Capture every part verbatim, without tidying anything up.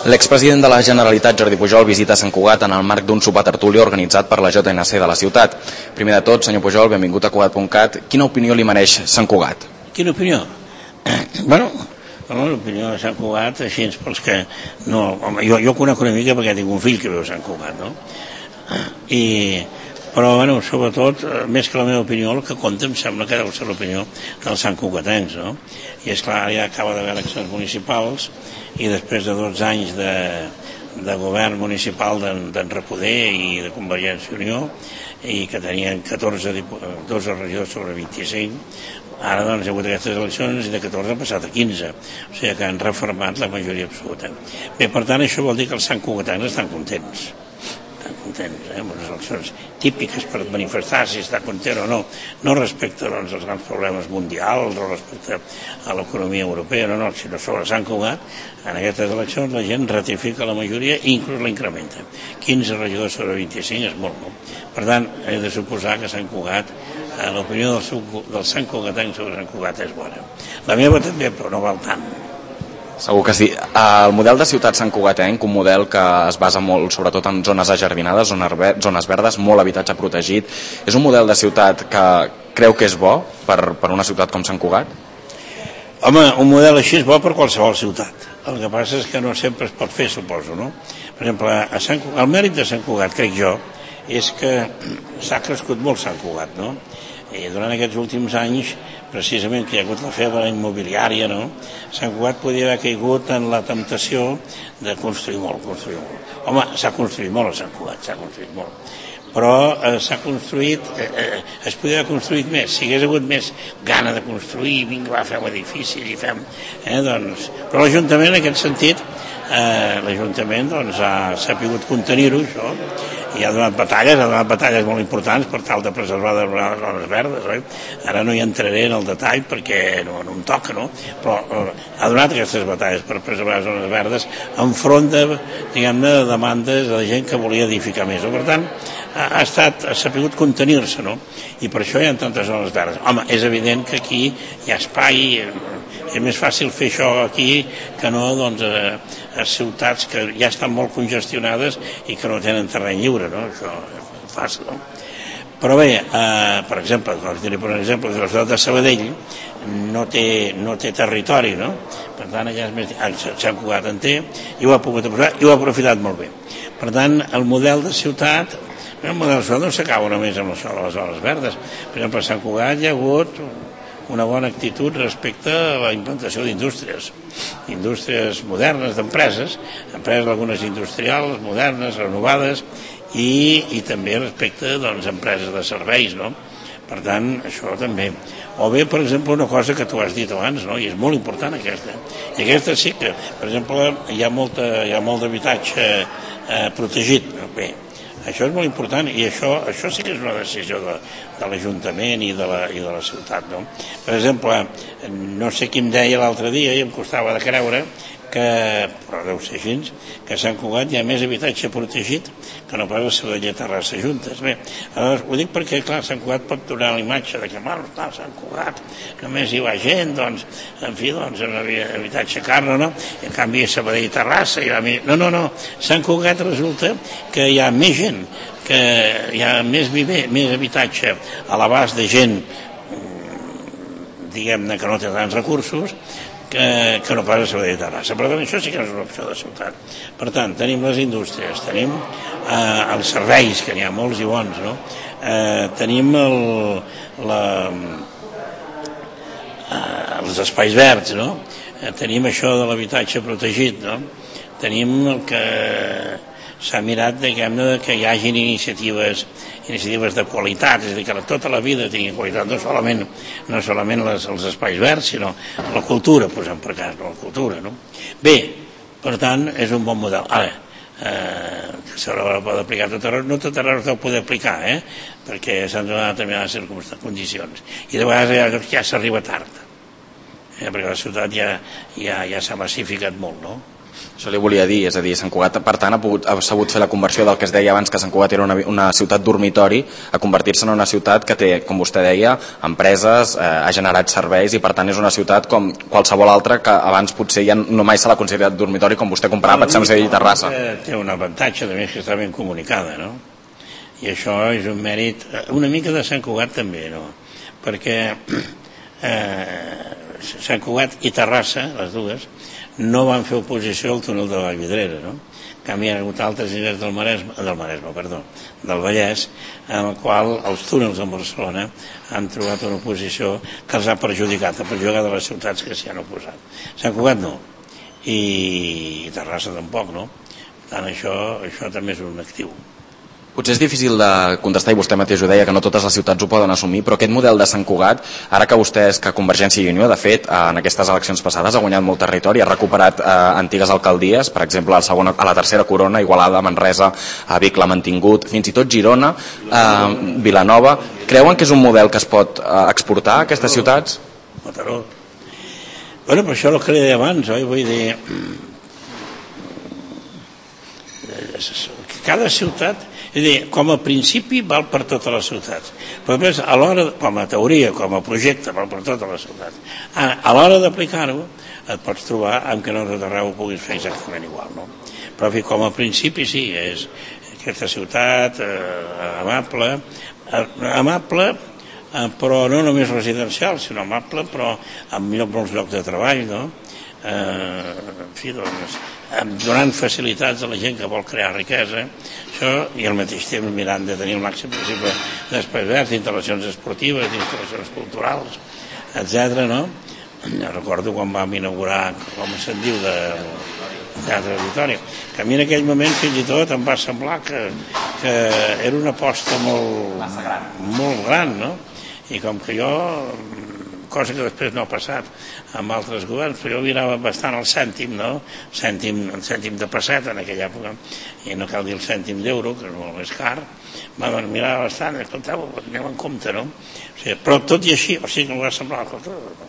L'expresident de la Generalitat, Jordi Pujol, visita Sant Cugat en el marc d'un sopar tertúlia organitzat per la J N C de la ciutat. Primer de tot, senyor Pujol, benvingut a Cugat punt cat. Quina opinió li mereix Sant Cugat? Quina opinió? Bueno, l'opinió de Sant Cugat, així pels que... No, home, jo, jo conec una mica perquè tinc un fill que viu a Sant Cugat, no? I... Però, bueno, sobretot, més que la meva opinió, el que compta em sembla que deu ser l'opinió dels santcugatencs, no? I és clar, ja acaba d'haver eleccions municipals i després de dotze anys de, de govern municipal d'en Recoder i de Convergència i Unió, i que tenien catorze, dotze regidors sobre vint-i-cinc, ara doncs hi ha hagut aquestes eleccions i de catorze han passat a quinze, o sigui que han reformat la majoria absoluta. Bé, per tant, això vol dir que els santcugatencs estan contents. contents, eh? unes eleccions típiques per manifestar si està content o no, no respecte doncs, als grans problemes mundials o respecte a l'economia europea, no, no, sinó sobre Sant Cugat, en aquestes eleccions la gent ratifica la majoria i inclús l'incrementa. quinze regidors sobre vint-i-cinc és molt, no? Per tant, he de suposar que Sant Cugat, eh, l'opinió del, seu, del Sant Cugatenc sobre Sant Cugat és bona. La meva també, però no val tant. Segur que sí. El model de ciutat santcugatenc, un model que es basa molt sobretot en zones ajardinades, zones verdes, molt habitatge protegit, és un model de ciutat que creu que és bo per, per una ciutat com Sant Cugat? Home, un model així és bo per qualsevol ciutat. El que passa és que no sempre es pot fer, suposo, no? Per exemple, a Sant Cugat, el mèrit de Sant Cugat, crec jo, és que s'ha crescut molt Sant Cugat, no? I durant aquests últims anys, precisament que hi ha hagut la febre immobiliària, no? Sant Cugat podia haver caigut en la temptació de construir molt, construir molt. Home, s'ha construït molt a Sant Cugat, s'ha construït molt. Però eh, s'ha construït, eh, eh, es podia haver construït més. Si hagués hagut més gana de construir, vinga, va, fem edificis i fem... Eh, doncs... Però l'Ajuntament, en aquest sentit, eh, l'Ajuntament doncs, ha sabut contenir-ho, això, i ha donat batalles, ha donat batalles molt importants per tal de preservar les zones verdes, oi? Ara no hi entraré en el detall perquè no, no em toca, no? Però eh, ha donat aquestes batalles per preservar les zones verdes enfront de, diguem-ne, de demandes de gent que volia edificar més. Per tant, ha, ha estat, ha sabut contenir-se, no? I per això hi ha tantes zones verdes. Home, és evident que aquí hi ha espai, és més fàcil fer això aquí que no doncs, a, a ciutats que ja estan molt congestionades i que no tenen terreny lliure, no? Això és fàcil, no? Però bé, eh, per exemple, diré per un exemple, la ciutat de Sabadell no té, no té territori, no? Per tant, allà és més... Sant Cugat en té i ho ha pogut aprofitar i ho ha aprofitat molt bé. Per tant, el model de ciutat, el model de ciutat no s'acaba només amb les zones verdes. Per exemple, a Sant Cugat hi ha hagut una bona actitud respecte a la implantació d'indústries, indústries modernes, d'empreses, empreses algunes industrials, modernes, renovades, i, i també respecte doncs, a empreses de serveis, no? Per tant, això també. O bé, per exemple, una cosa que tu has dit abans, no? I és molt important aquesta. I aquesta sí que, per exemple, hi ha, molta, hi ha molt d'habitatge eh, protegit. Bé, això és molt important i això, això sí que és una decisió de, de l'Ajuntament i, de la, i de la ciutat, no? Per exemple, no sé qui em deia l'altre dia i em costava de creure que, però deu ser així, que a Sant Cugat hi ha més habitatge protegit que no pas a Sabadell i Terrassa juntes. Bé, aleshores, ho dic perquè, clar, Sant Cugat pot donar la imatge de que, bueno, està Sant Cugat, només hi va gent, doncs, en fi, doncs, és un habitatge car, no? I en canvi a Sabadell i Terrassa hi va més... No, no, no, Sant Cugat resulta que hi ha més gent, que hi ha més viver, més habitatge a l'abast de gent, diguem-ne, que no té tants recursos, que, que no pas a Sabadell i Terrassa. Per tant, això sí que és una opció de ciutat. Per tant, tenim les indústries, tenim eh, els serveis, que n'hi ha molts i bons, no? Eh, tenim el, la, eh, els espais verds, no? Eh, tenim això de l'habitatge protegit, no? Tenim el que s'ha mirat, diguem-ne, que hi hagin iniciatives iniciatives de qualitat, és a dir, que tota la vida tingui qualitat, no solament, no solament les, els espais verds, sinó la cultura, posem per cas, no? La cultura, no? Bé, per tant, és un bon model. Ara, eh, s'haurà de poder aplicar tot arreu, no tot arreu s'ha de poder aplicar, eh? Perquè s'han donat determinades condicions. I de vegades ja, ja s'arriba tard, eh? Perquè la ciutat ja, ja, ja s'ha massificat molt, no? Això li volia dir, és a dir, Sant Cugat, per tant, ha, pogut, ha sabut fer la conversió del que es deia abans, que Sant Cugat era una, una ciutat dormitori, a convertir-se en una ciutat que té, com vostè deia, empreses, eh, ha generat serveis i, per tant, és una ciutat com qualsevol altra que abans potser ja no mai se l'ha considerat dormitori, com vostè comparava, per exemple, Sevilla i Terrassa. Té un avantatge, també, que està ben comunicada, no? I això és un mèrit, una mica de Sant Cugat també, no? Perquè eh, Sant Cugat i Terrassa, les dues, no van fer oposició al túnel de Vallvidrera, no? En canvi, hi ha hagut altres indrets del Maresme, del Maresme, perdó, del Vallès, en el qual els túnels en Barcelona han trobat una oposició que els ha perjudicat, ha perjudicat de les ciutats que s'hi han oposat. Sant Cugat no, i, i Terrassa tampoc, no? Per tant, això, això també és un actiu. Potser és difícil de contestar, i vostè mateix ho deia, que no totes les ciutats ho poden assumir, però aquest model de Sant Cugat, ara que vostès, que Convergència i Unió, de fet, en aquestes eleccions passades ha guanyat molt territori, ha recuperat eh, antigues alcaldies, per exemple, a, segona, a la tercera corona, Igualada, Manresa, a Vic l'ha mantingut, fins i tot Girona, eh, Vilanova. Creuen que és un model que es pot eh, exportar a aquestes ciutats? Mataró. Bueno, per això el que deia abans, oi? Vull dir, cada ciutat, és a dir, com a principi val per totes les ciutats, però després a l'hora, com a teoria, com a projecte, val per totes les ciutats. Ara, a l'hora d'aplicar-ho et pots trobar amb que no tot arreu ho puguis fer exactament igual, no? Però com a principi sí, és aquesta ciutat eh, amable, eh, amable eh, però no només residencial, sinó amable, però amb molts llocs de treball, no? Eh, en fi, doncs, donant facilitats a la gent que vol crear riquesa, això, i al mateix temps mirant de tenir el màxim possible d'espais verds, d'instal·lacions esportives, d'instal·lacions culturals, etcètera, no? Jo recordo quan vam inaugurar, com se'n diu, de Teatre Auditori, que a mi en aquell moment fins i tot em va semblar que, que era una aposta molt, molt gran, no? I com que jo, cosa que després no ha passat amb altres governs, però jo mirava bastant el cèntim, no? Cèntim, el cèntim de pesset en aquella època, i no cal dir el cèntim d'euro, que és molt més car, vam mirar bastant, escolteu, aneu en compte, no? O sigui, però tot i així, o sigui que em va semblar, escolta,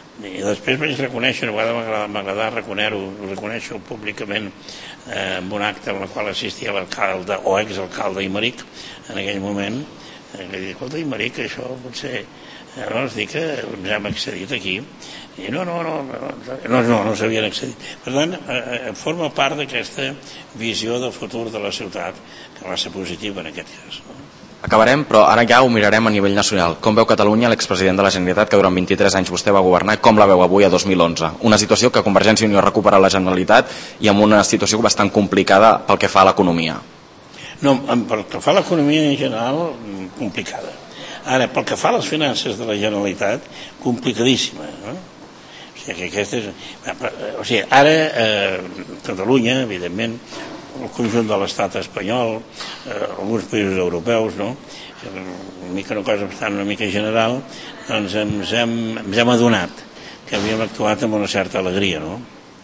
i després vaig reconèixer, una vegada m'agradar reconèixer-ho, reconèixer-ho públicament eh, en un acte en el qual assistia l'alcalde o exalcalde Imeric en aquell moment, eh, que dic, escolta Imeric, això potser no es dic que ens hem accedit aquí, i no, no, no no, no, no s'havien accedit. Per tant, eh, forma part d'aquesta visió de futur de la ciutat que va ser positiva en aquest cas, no? Acabarem, però ara ja ho mirarem a nivell nacional. Com veu Catalunya l'expresident de la Generalitat, que durant vint-i-tres anys vostè va governar, com la veu avui a dos mil onze? Una situació que Convergència i Unió recupera la Generalitat i amb una situació bastant complicada pel que fa a l'economia. No, pel que fa a l'economia en general, complicada. Ara, pel que fa a les finances de la Generalitat, complicadíssima, no? O sigui, que aquesta és... O sigui, ara, eh, Catalunya, evidentment, el conjunt de l'estat espanyol, eh, alguns països europeus, no? Una mica una cosa bastant una mica general, doncs ens hem, ens hem adonat que havíem actuat amb una certa alegria, no?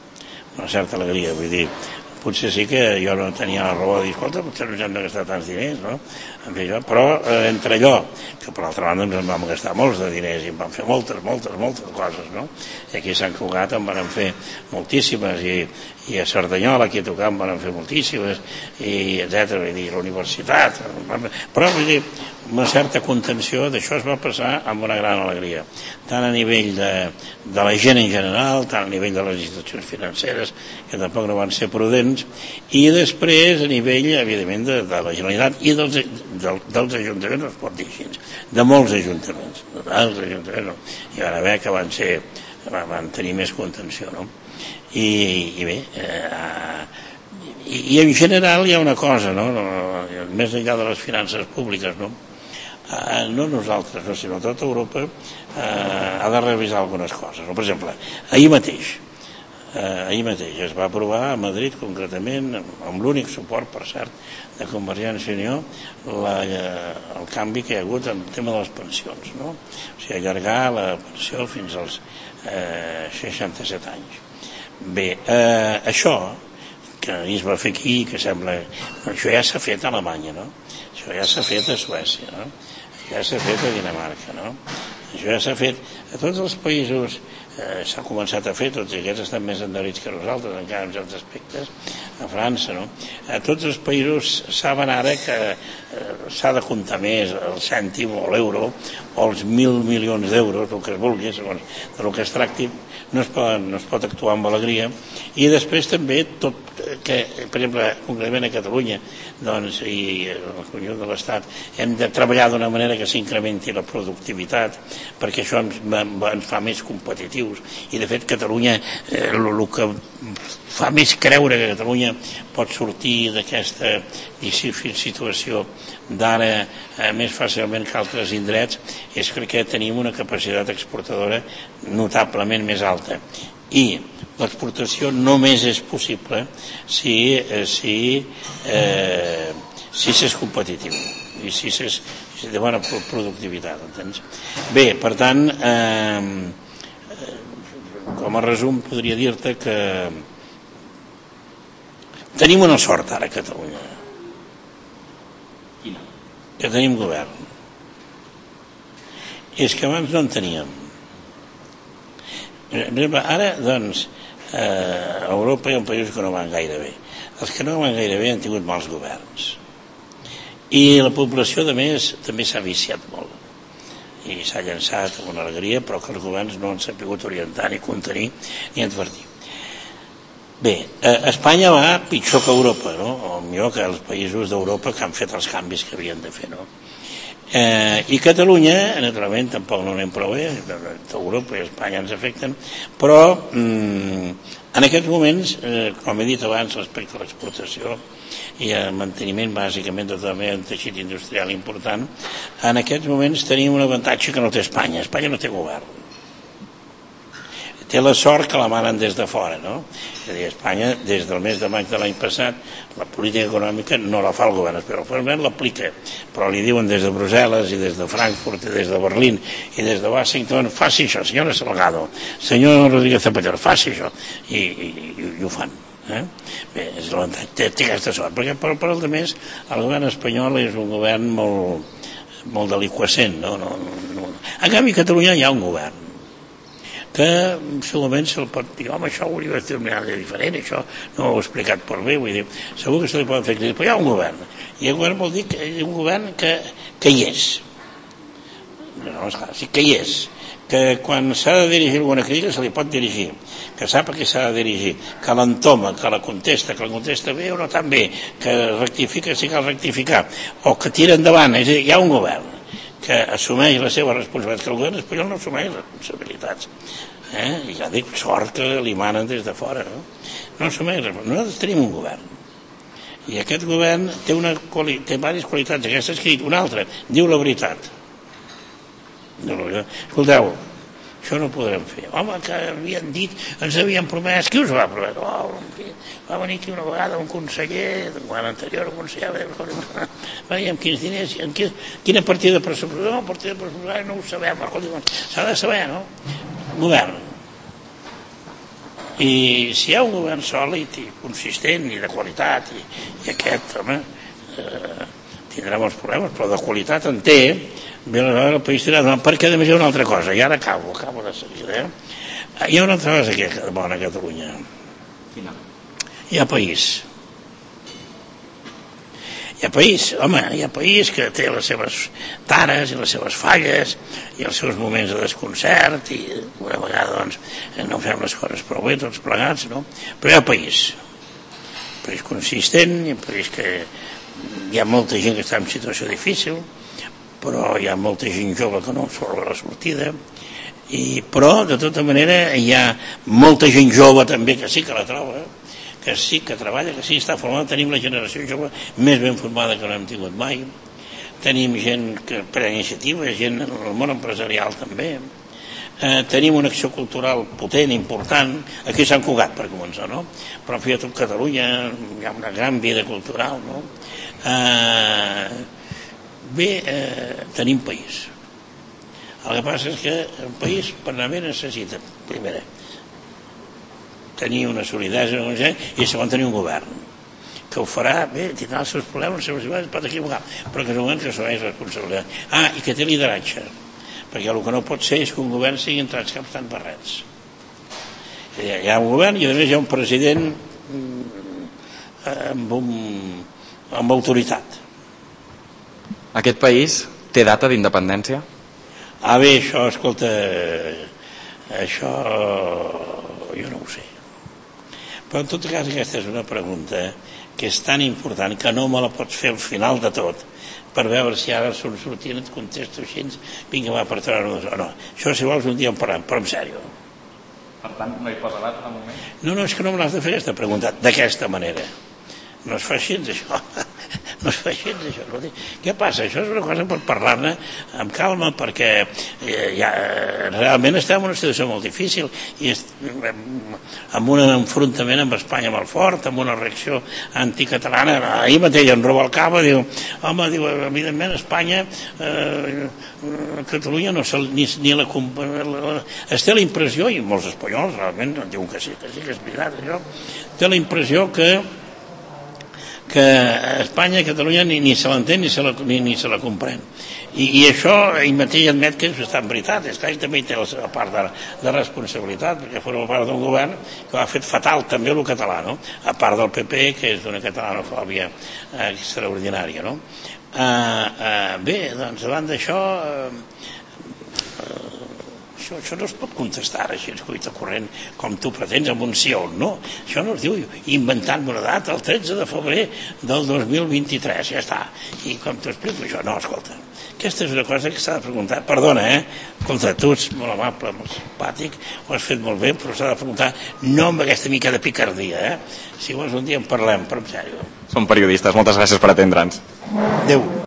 Una certa alegria, vull dir, potser sí que jo no tenia la raó de dir, escolta, potser no ens hem de gastar tants diners, no? En fi, jo, però eh, entre allò, que per altra banda ens en vam gastar molts de diners i en vam fer moltes, moltes, moltes coses, no? I aquí a Sant Cugat en van fer moltíssimes, i, i a Cerdanyola, aquí a tocar en van fer moltíssimes, i etcètera, vull dir, la universitat, però vull dir, una certa contenció d'això es va passar amb una gran alegria, tant a nivell de, de la gent en general, tant a nivell de les institucions financeres, que tampoc no van ser prudents, i després a nivell, evidentment, de, de la Generalitat i dels, del, dels ajuntaments, no es pot dir així, de molts ajuntaments, dels ajuntaments, no? Hi van haver que van ser, van tenir més contenció, no? I, i bé, eh, i, i en general hi ha una cosa, no? Més enllà de les finances públiques, no? Eh, no nosaltres, no, sinó tota Europa eh, ha de revisar algunes coses, no? Per exemple, ahir mateix eh, ahir mateix es va aprovar a Madrid concretament, amb l'únic suport per cert de Convergència i Unió, la, el canvi que hi ha hagut en el tema de les pensions, no? O sigui, allargar la pensió fins als eh, seixanta-set anys. Bé, eh, això que es va fer aquí, que sembla, això ja s'ha fet a Alemanya, no? Això ja s'ha fet a Suècia, no? Ja s'ha fet a Dinamarca, no? Això ja s'ha fet a tots els països s'ha començat a fer, tots aquests estan més endurits que nosaltres, encara en certs aspectes, a França, no? A tots els països saben ara que s'ha de comptar més el cèntim o l'euro o els mil milions d'euros, el que es vulgui, segons del que es tracti, no es, pot, no es pot actuar amb alegria. I després també tot que, per exemple, concretament a Catalunya, doncs, i el conjunt de l'Estat, hem de treballar d'una manera que s'incrementi la productivitat, perquè això ens, ens fa més competitius. I de fet Catalunya, eh, el, el que fa més creure que Catalunya pot sortir d'aquesta difícil situació d'ara eh, més fàcilment que altres indrets és perquè tenim una capacitat exportadora notablement més alta. I l'exportació només és possible si si eh, si s'és competitiu i si s'és si de bona productivitat, entens? Bé, per tant, eh, com a resum podria dir-te que tenim una sort ara a Catalunya. Quina? Que tenim govern. És que abans no en teníem. Per exemple, ara, doncs, a Europa hi ha països que no van gaire bé. Els que no van gaire bé han tingut mals governs. I la població, a més, també s'ha viciat molt. I s'ha llançat amb una alegria, però que els governs no han sabut orientar, ni contenir, ni advertir. Bé, Espanya va pitjor que Europa, no? O millor que els països d'Europa que han fet els canvis que havien de fer, no? Eh, i Catalunya, naturalment, tampoc no anem prou bé, Europa i Espanya ens afecten, però mm, en aquests moments, eh, com he dit abans respecte a l'exportació i al manteniment bàsicament de tot el teixit industrial important, en aquests moments tenim un avantatge que no té Espanya. Espanya no té govern. Té la sort que la manen des de fora, no? És a dir, Espanya, des del mes de maig de l'any passat, la política econòmica no la fa el govern, però el govern l'aplica, però li diuen des de Brussel·les i des de Frankfurt i des de Berlín i des de Washington, faci això, senyora Salgado, senyor Rodríguez Zapatero, faci això, i, i, i, i ho fan. Eh? Bé, és té, té aquesta sort, perquè per, per el més el govern espanyol és un govern molt, molt deliquescent, no? No, no. En canvi a Catalunya hi ha un govern que segurament se'l pot dir, home, això ho hauria de fer una manera diferent, això no ho he explicat per bé, vull dir, segur que se li poden fer crítiques, però hi ha un govern, i el govern vol dir que hi ha un govern que, que hi és. No, esclar, sí que hi és, que quan s'ha de dirigir alguna crítica se li pot dirigir, que sap a què s'ha de dirigir, que l'entoma, que la contesta, que la contesta bé o no tan bé, que rectifica si cal rectificar, o que tira endavant, és a dir, hi ha un govern que assumeix la seva responsabilitat, que el govern espanyol no assumeix responsabilitats. Eh? I ja dic, sort que li manen des de fora. No, no assumeix responsabilitats. Nosaltres tenim un govern. I aquest govern té, una quali té diverses qualitats. Aquesta és que una altra, diu la veritat. Escolteu, això no ho podrem fer. Home, que havien dit, ens havien promès, qui us va prometre? Oh, va venir aquí una vegada un conseller, quan anterior un conseller, veiem quins diners, en quina, quina partida pressupostària, no, partida pressupostària no ho sabem, s'ha de saber, no? Govern. I si hi ha un govern sòlid i consistent i de qualitat, i, i aquest, home, eh, tindrà molts problemes, però de qualitat en té, bé, el país tirà endavant, perquè a més hi ha una altra cosa, i ara acabo, acabo de seguida, eh? Hi ha una altra cosa que és bona a Catalunya. Quina? Hi ha país. Hi ha país, home, hi ha país que té les seves tares i les seves falles i els seus moments de desconcert i una vegada doncs no fem les coses prou bé tots plegats, no? Però hi ha país. Un país consistent, un país que hi ha molta gent que està en situació difícil, però hi ha molta gent jove que no surt a la sortida, i, però de tota manera hi ha molta gent jove també que sí que la troba, que sí que treballa, que sí que està formada. Tenim la generació jove més ben formada que no hem tingut mai, tenim gent que pren iniciativa, gent en el món empresarial també, eh, tenim una acció cultural potent, important, aquí a Sant Cugat per començar, no? Però en fi, a tot Catalunya hi ha una gran vida cultural, no? Eh, bé, eh, tenim país. El que passa és que el país per anar bé necessita, primera, tenir una solidesa i segon tenir un govern que ho farà, bé, tindrà els seus problemes, les seves idees, pot equivocar, però que és un govern que assumeix responsabilitat. Ah, i que té lideratge, perquè el que no pot ser és que un govern sigui entre els caps tan barrets. Hi ha un govern i a més hi ha un president amb, un, amb autoritat. Aquest país té data d'independència? Ah bé, això, escolta, això jo no ho sé. Però en tot cas aquesta és una pregunta que és tan important que no me la pots fer al final de tot per veure si ara surt sortint et contesto així, vinga va per treure-ho. No, això si vols un dia en parlem, però en sèrio. Per tant, no hi posa data de moment? No, no, és que no me l'has de fer aquesta pregunta d'aquesta manera. No es fa així, això. No es fa així, això. Què passa? Això és una cosa per parlar-ne amb calma, perquè ja, realment estem en una situació molt difícil i amb un enfrontament amb Espanya molt fort, amb una reacció anticatalana. Ahir mateix en Rubalcaba diu, home, diu, evidentment Espanya, eh, Catalunya no se, ni, ni la, la, es té la impressió, i molts espanyols realment diuen que sí, que sí que és veritat això, té la impressió que que Espanya i Catalunya ni, ni se l'entén ni, se la, ni, ni se la comprèn. I, i això ell mateix admet que és en veritat. És que ell també té la seva part de, de responsabilitat, perquè forma part d'un govern que ha fet fatal també el català, no? A part del P P, que és d'una catalanofòbia eh, extraordinària, no? Eh, eh, bé, doncs davant d'això eh, eh, Això, això no es pot contestar així, escolta, corrent, com tu pretens, amb un sí o un no. Això no es diu inventant una data, el tretze de febrer del dos mil vint-i-tres, ja està. I com t'ho explico això? No, escolta, aquesta és una cosa que s'ha de preguntar. Perdona, eh? Escolta, tu ets molt amable, molt simpàtic, ho has fet molt bé, però s'ha de preguntar no amb aquesta mica de picardia, eh? Si vols un dia en parlem, però en sèrio. Som periodistes, moltes gràcies per atendre'ns. Adéu.